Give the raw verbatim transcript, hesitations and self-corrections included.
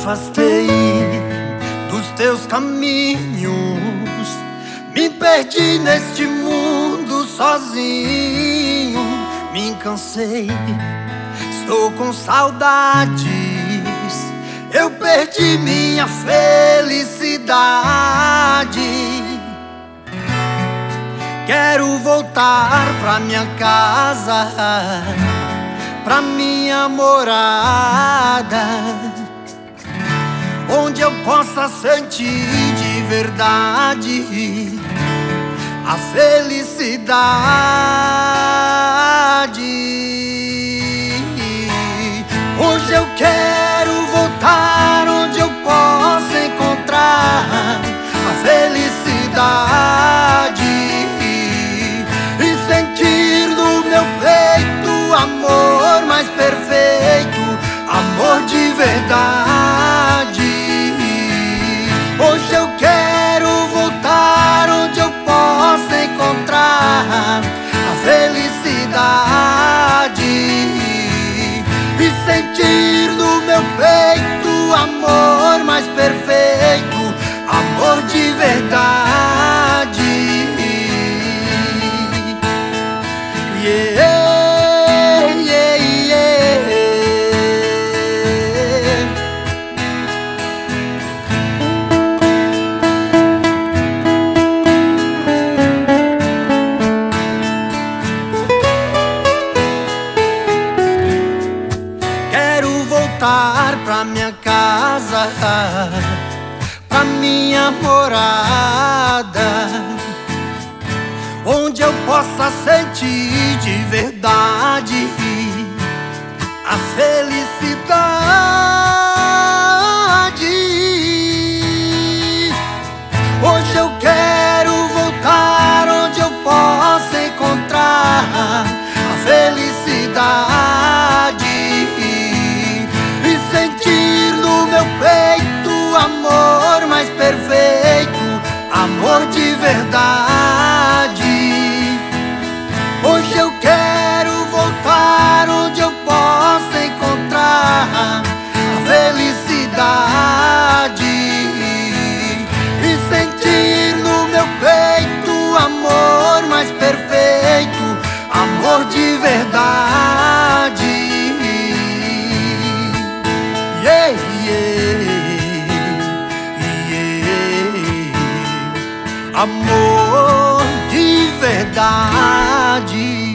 afastei dos teus caminhos, me perdi neste mundo sozinho. Me cansei, estou com saudades, eu perdi minha felicidade. Quero voltar pra minha casa, pra minha morada, onde eu possa sentir de verdade a felicidade. Hoje eu quero voltar onde eu possa encontrar a felicidade e sentir no meu peito amor mais perfeito, amor de verdade. Hoje eu quero voltar onde eu possa encontrar a felicidade e sentir no meu peito amor mais perfeito, amor de verdade. Yeah. Voltar pra minha casa, pra minha morada, onde eu possa sentir de verdade a felicidade. Hoje eu quero voltar onde eu possa encontrar a felicidade e sentir no meu peito amor mais perfeito, amor de verdade. Hoje eu quero voltar onde eu possa encontrar a felicidade e sentir no meu peito amor mais perfeito, amor de verdade. Yeah, yeah, yeah. Amor de verdade.